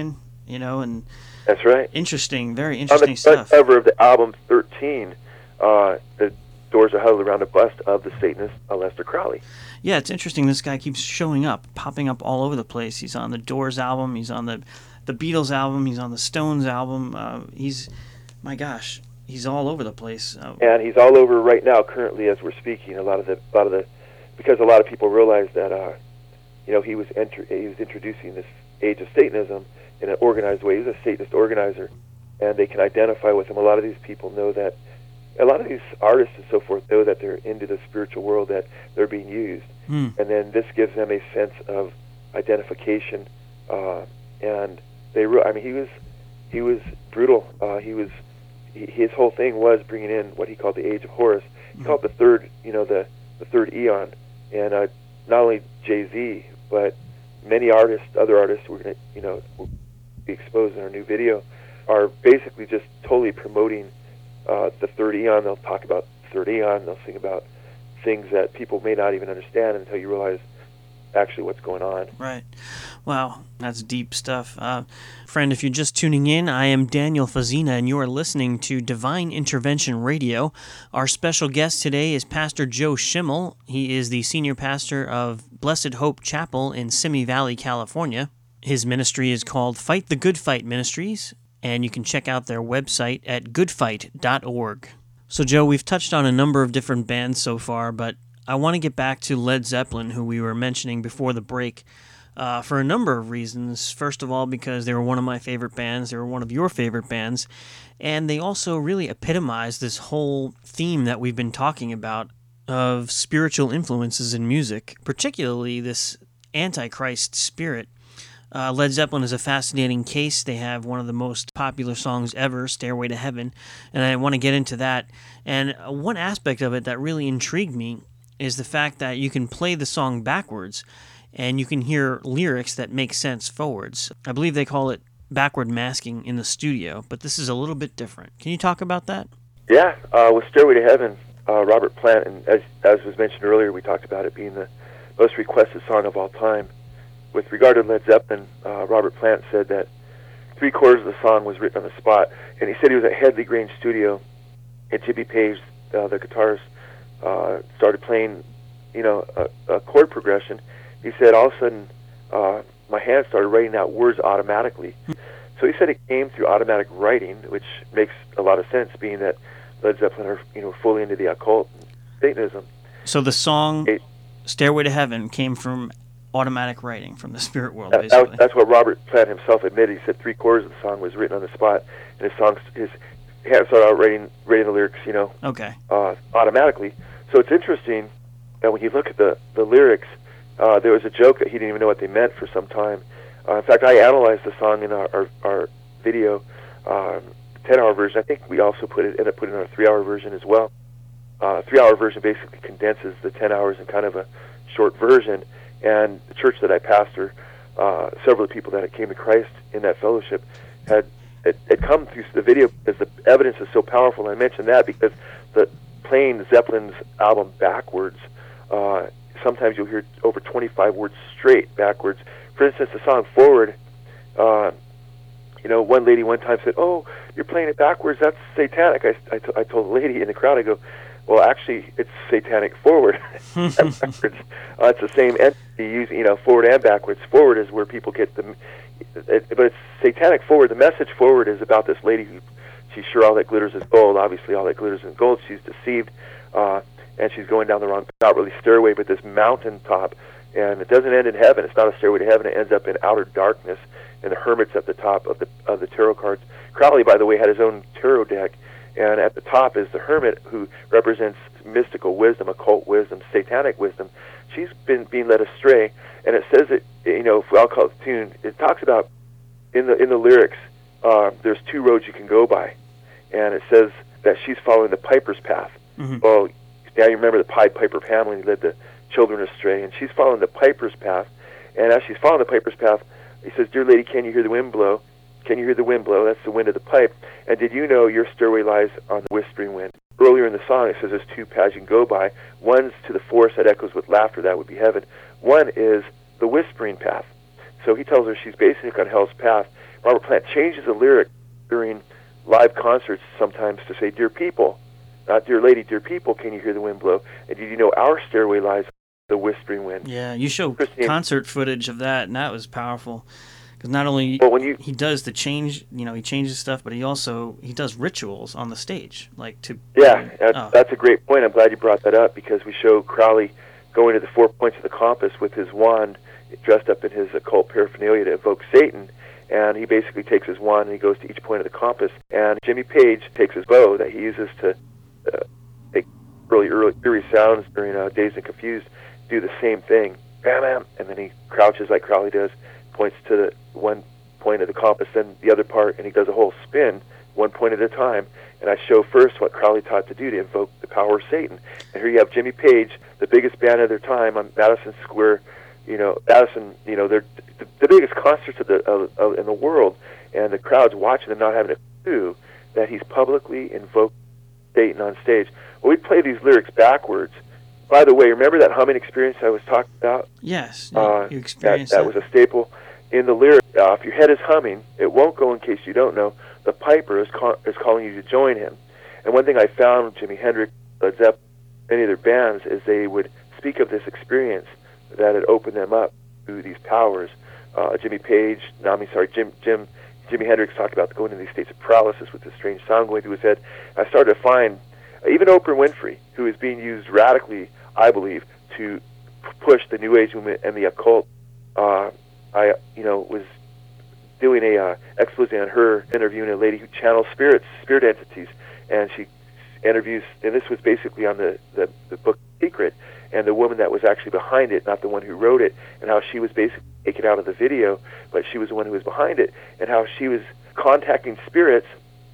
you know, and that's right. Interesting, very interesting On the stuff. front cover of the album thirteen, uh, the doors are huddled around a bust of the Satanist Aleister Crowley. Yeah, it's interesting. This guy keeps showing up, popping up all over the place. He's on the Doors album. He's on the the Beatles album. He's on the Stones album. Uh, he's, my gosh, he's all over the place. Uh, and he's all over right now, currently, as we're speaking. A lot of the, a lot of the, because a lot of people realize that, uh, you know, he was enter, he was introducing this age of Satanism in an organized way. He's a Satanist organizer, and they can identify with him. A lot of these people know that. A lot of these artists and so forth know that they're into the spiritual world, that they're being used. Mm. And then this gives them a sense of identification. Uh, and they, re- I mean, he was, he was brutal. Uh, he was, he, his whole thing was bringing in what he called the Age of Horus. He Mm. called it the third, you know, the, the third eon. And uh, not only Jay-Z, but many artists, other artists we're going to, you know, will be exposed in our new video, are basically just totally promoting Uh, the third eon. They'll talk about the third eon. They'll sing about things that people may not even understand until you realize actually what's going on. Right. Wow, that's deep stuff. Uh, friend, if you're just tuning in, I am Daniel Fazina, and you are listening to Divine Intervention Radio. Our special guest today is Pastor Joe Schimmel. He is the senior pastor of Blessed Hope Chapel in Simi Valley, California. His ministry is called Fight the Good Fight Ministries, and you can check out their website at good fight dot org. So, Joe, we've touched on a number of different bands so far, but I want to get back to Led Zeppelin, who we were mentioning before the break, uh, for a number of reasons. First of all, because they were one of my favorite bands, they were one of your favorite bands, and they also really epitomized this whole theme that we've been talking about of spiritual influences in music, particularly this Antichrist spirit. Uh, Led Zeppelin is a fascinating case. They have one of the most popular songs ever, Stairway to Heaven, and I want to get into that. And one aspect of it that really intrigued me is the fact that you can play the song backwards, and you can hear lyrics that make sense forwards. I believe they call it backward masking in the studio, but this is a little bit different. Can you talk about that? Yeah, uh, with Stairway to Heaven, uh, Robert Plant, and as, as was mentioned earlier, we talked about it being the most requested song of all time. With regard to Led Zeppelin, uh, Robert Plant said that three quarters of the song was written on the spot, and he said he was at Headley Grange Studio, and Jimmy Page, uh, the guitarist, uh, started playing, you know, a, a chord progression. He said all of a sudden, uh, my hands started writing out words automatically. So he said it came through automatic writing, which makes a lot of sense, being that Led Zeppelin are, you know, fully into the occult and Satanism. So the song it, Stairway to Heaven came from automatic writing from the spirit world, that, basically. that, that's what Robert Plant himself admitted. He said three quarters of the song was written on the spot, and his songs, his hands started out writing, writing the lyrics, you know, okay, uh, automatically. So it's interesting that when you look at the the lyrics, uh, there was a joke that he didn't even know what they meant for some time. Uh, in fact, I analyzed the song in our our, our video, um, ten-hour version. I think we also put it ended up putting it in our three-hour version as well. Uh, three-hour version basically condenses the ten hours in kind of a short version. And the church that I pastor, uh, several of the people that came to Christ in that fellowship had it, it come through the video because the evidence is so powerful. And I mentioned that because the playing Zeppelin's album backwards, uh, sometimes you'll hear over twenty-five words straight backwards. For instance, the song Forward, uh, you know, one lady one time said, "Oh, you're playing it backwards, that's satanic." I, I, t- I told the lady in the crowd, I go, well, actually, it's satanic forward. backwards. Uh, it's the same entity using, you know, forward and backwards. Forward is where people get the, it, but it's satanic forward. The message forward is about this lady who, she's sure all that glitters is gold. Obviously, all that glitters is gold. She's deceived, uh, and she's going down the wrong, not really stairway, but this mountain top. And it doesn't end in heaven. It's not a stairway to heaven. It ends up in outer darkness, and the hermit's at the top of the of the tarot cards. Crowley, by the way, had his own tarot deck. And at the top is the hermit, who represents mystical wisdom, occult wisdom, satanic wisdom. She's been being led astray, and it says that, you know, if I'll call it the tune, it talks about in the in the lyrics. Uh, there's two roads you can go by, and it says that she's following the piper's path. Mm-hmm. Well, now you remember the Pied Piper Pamela, he led the children astray, and she's following the piper's path. And as she's following the piper's path, he says, "Dear lady, can you hear the wind blow? Can you hear the wind blow? That's the wind of the pipe. And did you know your stairway lies on the whispering wind?" Earlier in the song, it says there's two paths you can go by. One's to the forest that echoes with laughter, that would be heaven. One is the whispering path. So he tells her she's basically on hell's path, Robert Plant changes the lyric during live concerts sometimes to say, "Dear people," not "Dear lady, dear people, can you hear the wind blow?" And did you know our stairway lies the whispering wind? Yeah, you show Christine. concert footage of that, and that was powerful. Because not only Well, when you- he does the change, you know, he changes stuff, but he also he does rituals on the stage, like to Yeah, that's, oh. that's a great point. I'm glad you brought that up, because we show Crowley going to the four points of the compass with his wand, dressed up in his occult paraphernalia to invoke Satan. And he basically takes his wand and he goes to each point of the compass. And Jimmy Page takes his bow that he uses to uh, make really early, eerie sounds during uh, Dazed and Confused, do the same thing. Bam, bam. And then he crouches like Crowley does, points to the one point of the compass, then the other part, and he does a whole spin, one point at a time. And I show first what Crowley taught to do to invoke the power of Satan. And here you have Jimmy Page, the biggest band of their time, on Madison Square. You know, Madison, you know, they're the, the biggest concerts of the of, of, in the world, and the crowd's watching them, not having a clue that he's publicly invoked Satan on stage. Well, we play these lyrics backwards. By the way, remember that humming experience I was talking about? Yes, Uh, you that, experienced that that. was a staple in the lyric. Uh, if your head is humming, it won't go in case you don't know. The piper is, call, is calling you to join him. And one thing I found with Jimi Hendrix, Led Zeppelin, many of their bands, is they would speak of this experience that had opened them up to these powers. Uh, Jimmy Page, no, I mean, sorry, Jim, Jim, Jimi Hendrix talked about going into these states of paralysis with this strange sound going through his head. I started to find uh, even Oprah Winfrey, who is being used radically, I believe, to p- push the New Age movement and the occult. Uh, I, you know, was doing a uh, expose on her, interviewing a lady who channels spirits, spirit entities, and she interviews, and this was basically on the, the, the book Secret, and the woman that was actually behind it, not the one who wrote it, and how she was basically taken out of the video, but she was the one who was behind it, and how she was contacting spirits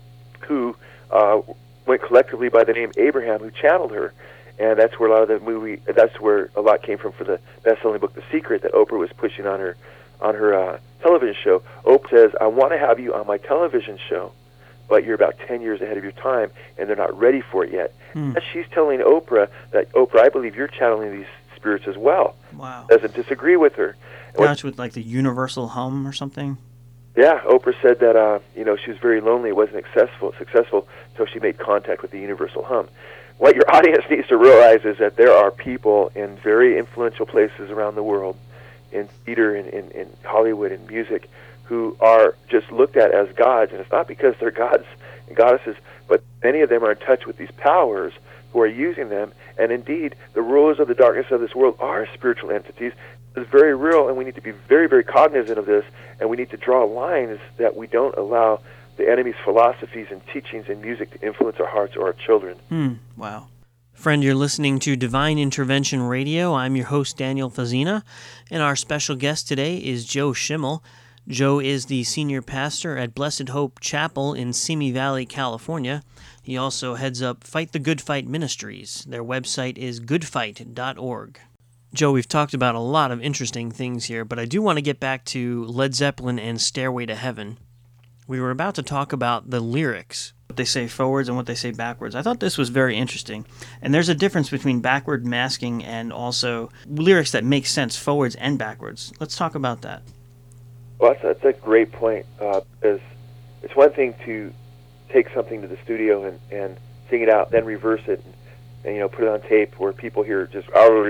who uh, went collectively by the name Abraham, who channeled her. And that's where a lot of the movie, that's where a lot came from for the best-selling book The Secret that Oprah was pushing on her on her uh, television show. Oprah says, "I want to have you on my television show, but you're about ten years ahead of your time, and they're not ready for it yet." Hmm. And she's telling Oprah that, "Oprah, I believe you're channeling these spirits as well." Wow. Doesn't disagree with her. And Now it's with like the universal hum or something. Yeah, Oprah said that uh, you know, she was very lonely, wasn't successful, successful, so she made contact with the universal hum. What your audience needs to realize is that there are people in very influential places around the world, in theater, in, in, in Hollywood, in music, who are just looked at as gods, and it's not because they're gods and goddesses, but many of them are in touch with these powers who are using them, and indeed, the rulers of the darkness of this world are spiritual entities. It's very real, and we need to be very, very cognizant of this, and we need to draw lines that we don't allow the enemy's philosophies and teachings and music to influence our hearts or our children. Hmm. Wow. Friend, you're listening to Divine Intervention Radio. I'm your host, Daniel Fazina, and our special guest today is Joe Schimmel. Joe is the senior pastor at Blessed Hope Chapel in Simi Valley, California. He also heads up Fight the Good Fight Ministries. Their website is good fight dot org. Joe, we've talked about a lot of interesting things here, but I do want to get back to Led Zeppelin and Stairway to Heaven. We were about to talk about the lyrics, what they say forwards and what they say backwards. I thought this was very interesting. And there's a difference between backward masking and also lyrics that make sense forwards and backwards. Let's talk about that. Well, that's, that's a great point, uh, because it's one thing to take something to the studio and, and sing it out, then reverse it, and, and you know, put it on tape where people hear just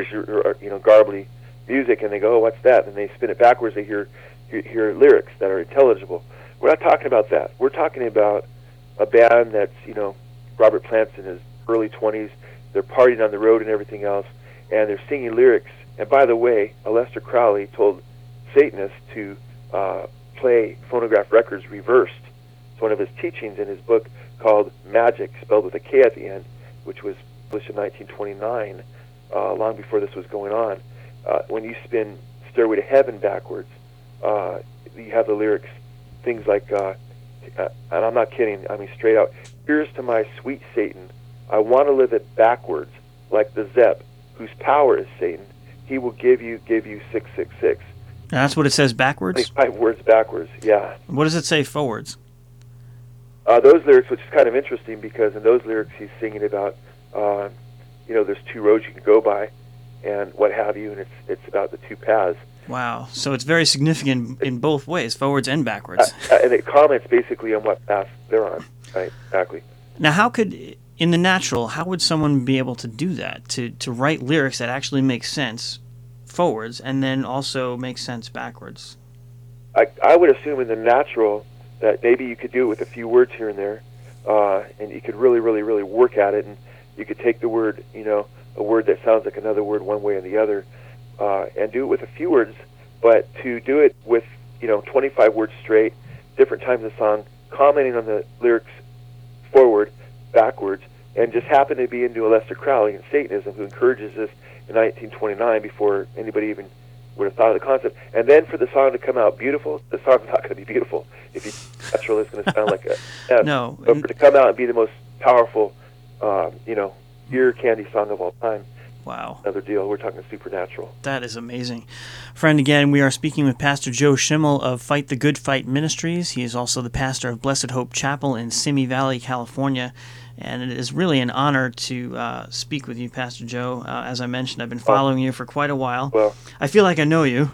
you know, garbly music, and they go, "Oh, what's that?" And they spin it backwards. They hear hear, hear lyrics that are intelligible. We're not talking about that. We're talking about a band that's, you know, Robert Plant's in his early twenties. They're partying on the road and everything else, and they're singing lyrics. And by the way, Aleister Crowley told Satanists to uh, play phonograph records reversed. It's one of his teachings in his book called Magic, spelled with a K at the end, which was published in nineteen twenty-nine, uh, long before this was going on. Uh, when you spin Stairway to Heaven backwards, uh, you have the lyrics, things like, uh, uh, and I'm not kidding, I mean straight out, "Here's to my sweet Satan, I want to live it backwards, like the Zep, whose power is Satan. He will give you, give you six six six. That's what it says backwards? twenty-five words backwards, yeah. What does it say forwards? Uh, those lyrics, which is kind of interesting, because in those lyrics he's singing about, uh, you know, there's two roads you can go by, and what have you, and it's it's about the two paths. Wow. So it's very significant in both ways, forwards and backwards. Uh, and it comments basically on what path they're on. Right, exactly. Now, how could, in the natural, how would someone be able to do that, to, to write lyrics that actually make sense forwards and then also make sense backwards? I, I would assume in the natural that maybe you could do it with a few words here and there, uh, and you could really, really, really work at it, and you could take the word, you know, a word that sounds like another word one way and the other, uh, and do it with a few words, but to do it with, you know, twenty-five words straight, different times of the song, commenting on the lyrics forward, backwards, and just happen to be into Aleister Crowley and Satanism, who encourages this in nineteen twenty-nine before anybody even would have thought of the concept. And then for the song to come out beautiful, the song's not going to be beautiful. If you natural, it's going to sound like a F. No. But for it to come out and be the most powerful, um, you know, ear candy song of all time. Wow. Another deal. We're talking supernatural. That is amazing. Friend, again, we are speaking with Pastor Joe Schimmel of Fight the Good Fight Ministries. He is also the pastor of Blessed Hope Chapel in Simi Valley, California. And it is really an honor to uh, speak with you, Pastor Joe. Uh, as I mentioned, I've been following you for quite a while. Well, I feel like I know you,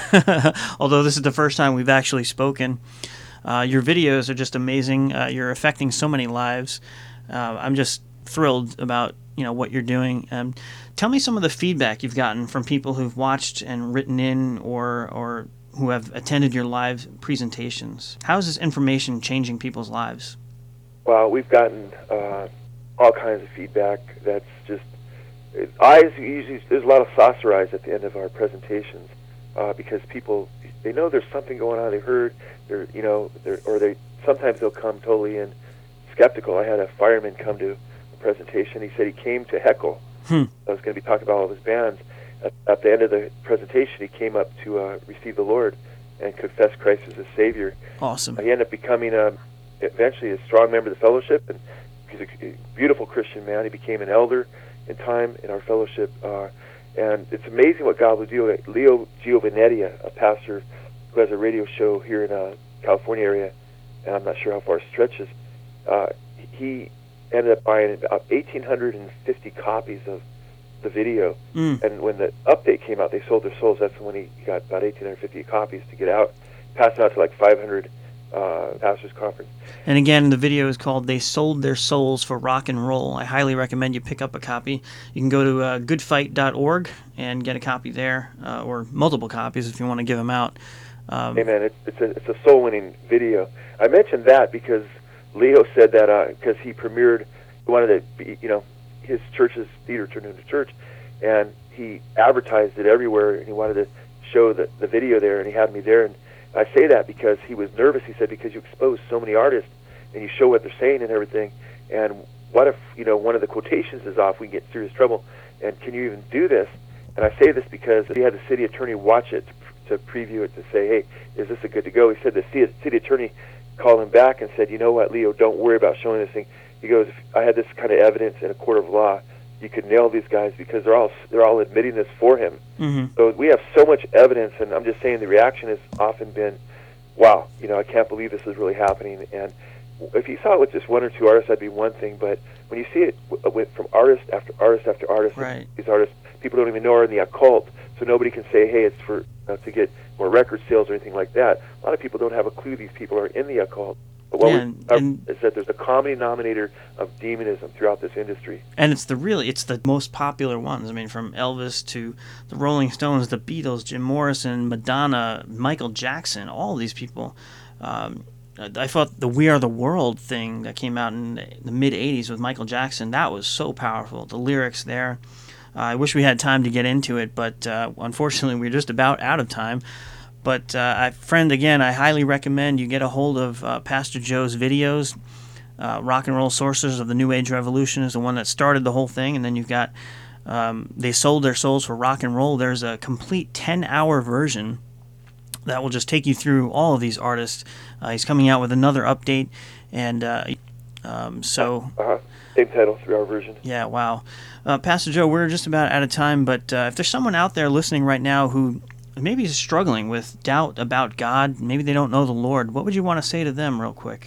although this is the first time we've actually spoken. Uh, your videos are just amazing. Uh, you're affecting so many lives. Uh, I'm just thrilled about you know what you're doing. Um, tell me some of the feedback you've gotten from people who've watched and written in, or or who have attended your live presentations. How is this information changing people's lives? Well, we've gotten uh, all kinds of feedback. That's just it, eyes. Usually, there's a lot of saucer eyes at the end of our presentations uh, because people they know there's something going on. They heard, they're you know, they're, or they sometimes they'll come totally in skeptical. I had a fireman come to a presentation. He said he came to heckle. Hmm. I was going to be talking about all of his bands. At, at the end of the presentation, he came up to uh, receive the Lord and confess Christ as his Savior. Awesome. Uh, he ended up becoming a eventually a strong member of the fellowship, and he's a beautiful Christian man. He became an elder in time in our fellowship, uh, and it's amazing what God will do. Leo Giovanetti, a pastor who has a radio show here in the California area, and I'm not sure how far it stretches, uh, he ended up buying about eighteen fifty copies of the video, mm. and when the update came out, they sold their souls. That's when he got about eighteen fifty copies to get out, passed out to like five hundred Uh, pastors conference. And again, the video is called "They Sold Their Souls for Rock and Roll." I highly recommend you pick up a copy. You can go to uh, good fight dot org and get a copy there, uh, or multiple copies if you want to give them out. Um, Amen. It's, it's a it's a soul winning video. I mentioned that because Leo said that because uh, he premiered, he wanted to be, you know, his church's theater turned into church, and he advertised it everywhere, and he wanted to show the the video there, and he had me there. And I say that because he was nervous. He said, because you expose so many artists and you show what they're saying and everything, and what if, you know, one of the quotations is off, we get in serious trouble, and can you even do this? And I say this because he had the city attorney watch it to, to preview it to say, hey, is this a good to go? He said the city, city attorney called him back and said, you know what, Leo, don't worry about showing this thing. He goes, if I had this kind of evidence in a court of law, you could nail these guys because they're all they're all admitting this for him. mm-hmm. So we have so much evidence, and I'm just saying the reaction has often been, wow, you know, I can't believe this is really happening. And if you saw it with just one or two artists, that'd be one thing. But when you see it w- with, from artist after artist after artist, right. these artists, people don't even know are in the occult, so nobody can say, hey, it's for you know, to get more record sales or anything like that. A lot of people don't have a clue these people are in the occult. But what Yeah, we and- and, is that there's a common denominator of demonism throughout this industry. And it's the really, it's the most popular ones. I mean, from Elvis to the Rolling Stones, the Beatles, Jim Morrison, Madonna, Michael Jackson, all of these people. Um, I thought the We Are the World thing that came out in the mid eighties with Michael Jackson, that was so powerful. The lyrics there. Uh, I wish we had time to get into it, but uh, unfortunately we're just about out of time. But, uh, I, friend, again, I highly recommend you get a hold of uh, Pastor Joe's videos. Uh, Rock and Roll Sources of the New Age Revolution is the one that started the whole thing, and then you've got um, They Sold Their Souls for Rock and Roll. There's a complete ten-hour version that will just take you through all of these artists. Uh, he's coming out with another update, and uh, um, so... Uh-huh. Same title, three-hour version. Yeah, wow. Uh, Pastor Joe, we're just about out of time, but uh, if there's someone out there listening right now who maybe is struggling with doubt about God, maybe they don't know the Lord, what would you want to say to them real quick?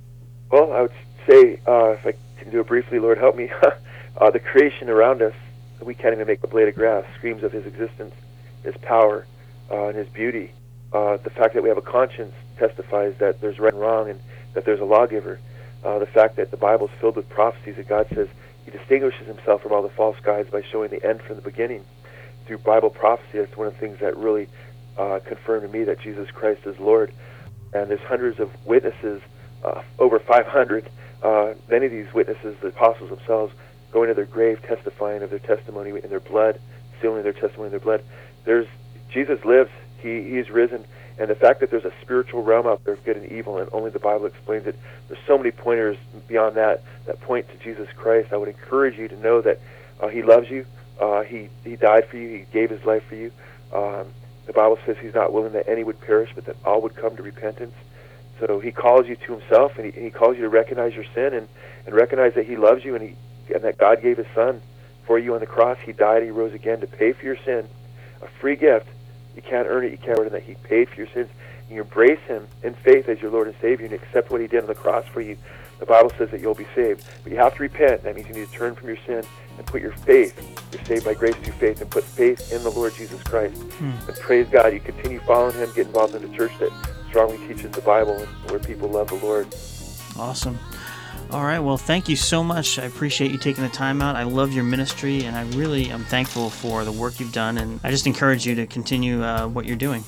Well, I would say, uh, if I can do it briefly, Lord, help me. uh, the creation around us we can't even make a blade of grass, screams of his existence, his power, uh, and his beauty. Uh, the fact that we have a conscience testifies that there's right and wrong and that there's a lawgiver. Uh, the fact that the Bible is filled with prophecies that God says he distinguishes himself from all the false guides by showing the end from the beginning. Through Bible prophecy, that's one of the things that really uh, confirmed to me that Jesus Christ is Lord. And there's hundreds of witnesses, uh, over five hundred. Uh, many of these witnesses, the apostles themselves, going to their grave, testifying of their testimony in their blood, sealing their testimony in their blood. There's Jesus lives. He He's risen. And the fact that there's a spiritual realm out there of good and evil, and only the Bible explains it. There's so many pointers beyond that that point to Jesus Christ. I would encourage you to know that uh, he loves you. Uh, he he died for you. He gave his life for you. Um, the Bible says he's not willing that any would perish, but that all would come to repentance. So he calls you to himself, and he, and he calls you to recognize your sin and, and recognize that he loves you, and he and that God gave his son for you on the cross. He died, he rose again to pay for your sin, a free gift. You can't earn it, you can't earn it, that he paid for your sins. And you embrace him in faith as your Lord and Savior and accept what he did on the cross for you. The Bible says that you'll be saved. But you have to repent. That means you need to turn from your sin and put your faith. You're saved by grace through faith, and put faith in the Lord Jesus Christ. Hmm. And praise God, you continue following him, get involved in the church that strongly teaches the Bible and where people love the Lord. Awesome. All right, well, thank you so much. I appreciate you taking the time out. I love your ministry, and I really am thankful for the work you've done, and I just encourage you to continue uh, what you're doing.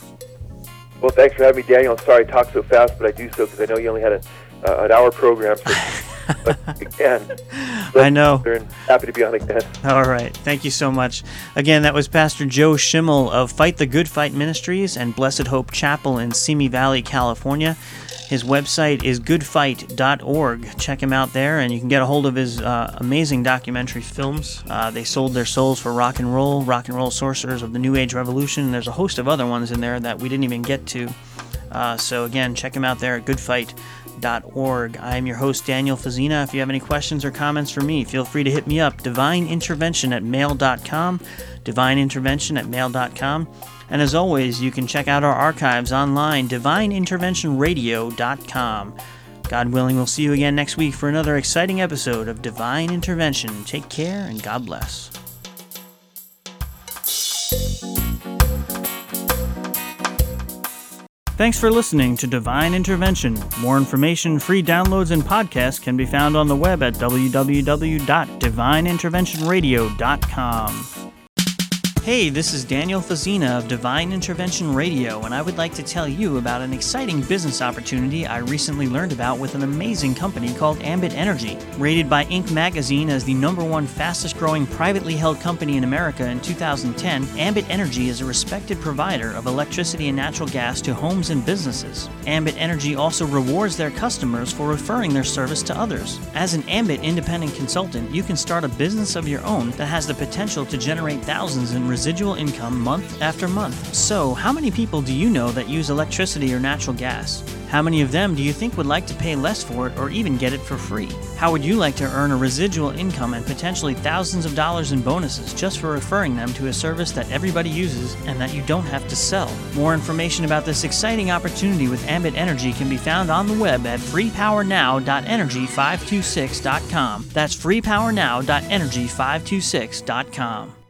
Well, thanks for having me, Daniel. I'm sorry I talk so fast, but I do so because I know you only had a, uh, an hour program. So, but again, I know. And happy to be on again. All right, thank you so much. Again, that was Pastor Joe Schimmel of Fight the Good Fight Ministries and Blessed Hope Chapel in Simi Valley, California. His website is good fight dot org. Check him out there, and you can get a hold of his uh, amazing documentary films. Uh, they sold their souls for rock and roll, rock and roll sorcerers of the New Age Revolution. And there's a host of other ones in there that we didn't even get to. Uh, so again, check him out there at good fight dot org. I am your host, Daniel Fazina. If you have any questions or comments for me, feel free to hit me up, divine intervention at mail dot com, divine intervention at mail dot com. And as always, you can check out our archives online, divine intervention radio dot com. God willing, we'll see you again next week for another exciting episode of Divine Intervention. Take care, and God bless. Thanks for listening to Divine Intervention. More information, free downloads, and podcasts can be found on the web at w w w dot divine intervention radio dot com. Hey, this is Daniel Fazina of Divine Intervention Radio, and I would like to tell you about an exciting business opportunity I recently learned about with an amazing company called Ambit Energy. Rated by Inc magazine as the number one fastest growing privately held company in America in two thousand ten, Ambit Energy is a respected provider of electricity and natural gas to homes and businesses. Ambit Energy also rewards their customers for referring their service to others. As an Ambit independent consultant, you can start a business of your own that has the potential to generate thousands in residual income month after month. So, how many people do you know that use electricity or natural gas? How many of them do you think would like to pay less for it or even get it for free? How would you like to earn a residual income and potentially thousands of dollars in bonuses just for referring them to a service that everybody uses and that you don't have to sell? More information about this exciting opportunity with Ambit Energy can be found on the web at free power now dot energy five two six dot com. That's free power now dot energy five two six dot com.